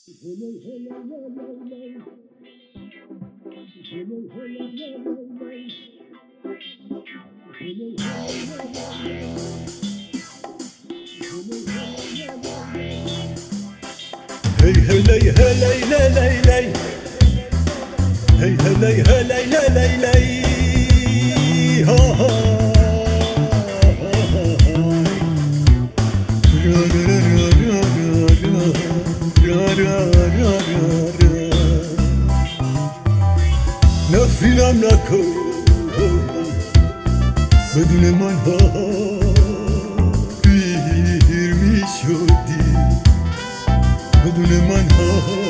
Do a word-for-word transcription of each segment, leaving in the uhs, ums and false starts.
Hey hey lay hey lay lay lay lay Hey hey lay hey lay lay lay lay Ha ha Ra ra ra ra ra ra ra ra ra نفرینم نکن بدون من ها پیر می شدی بدون من ها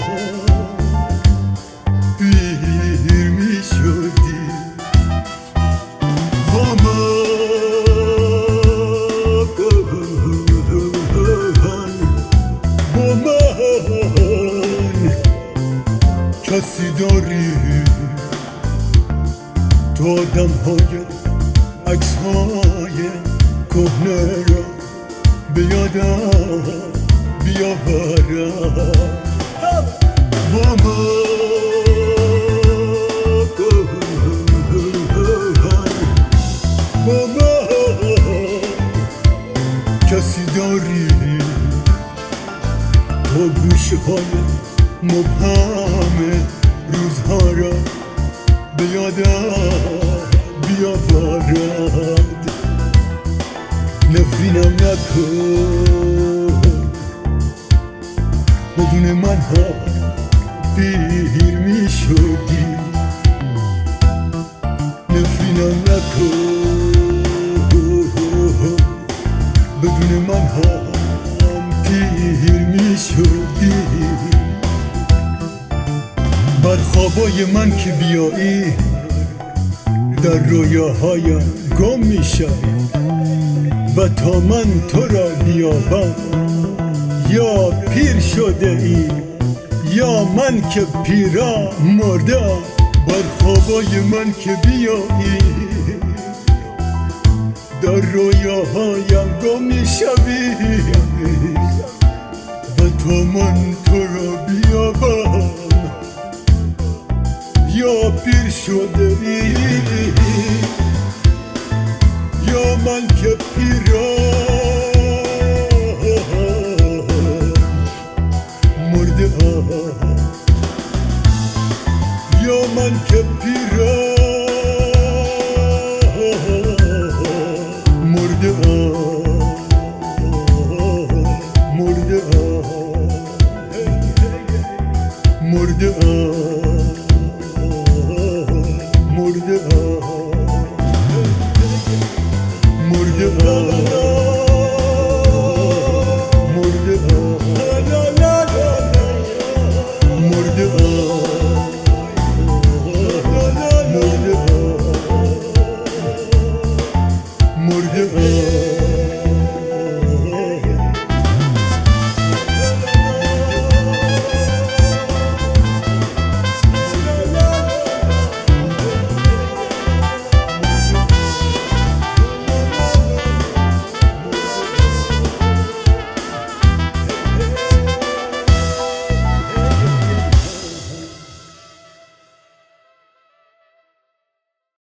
پیر می شدی با من با من کسی داری تو آدم های عکس های کهنه را به یادم بیاورم با من با من کسی داری تو گوشه های مبهم روزها را به یادم بیاورد نفرینم نکن بدون من ها پیر می شدی نفرینم نکن بدون من ها پیر می شدی بر خوابای من که بیایی در رویاهایم گم می شوی و تا من تو را بیابم یا پیر شده ای یا من که پیرا مردم بر خوابای من که بیایی در رویاهایم گم می شوی و تا من تو را بیابم یا پیر شده ای یا من که پیرم مرده ام یا من که پیرم مرده ام مرده ام مرده ام مرده مرده مرده مرده مرده مرده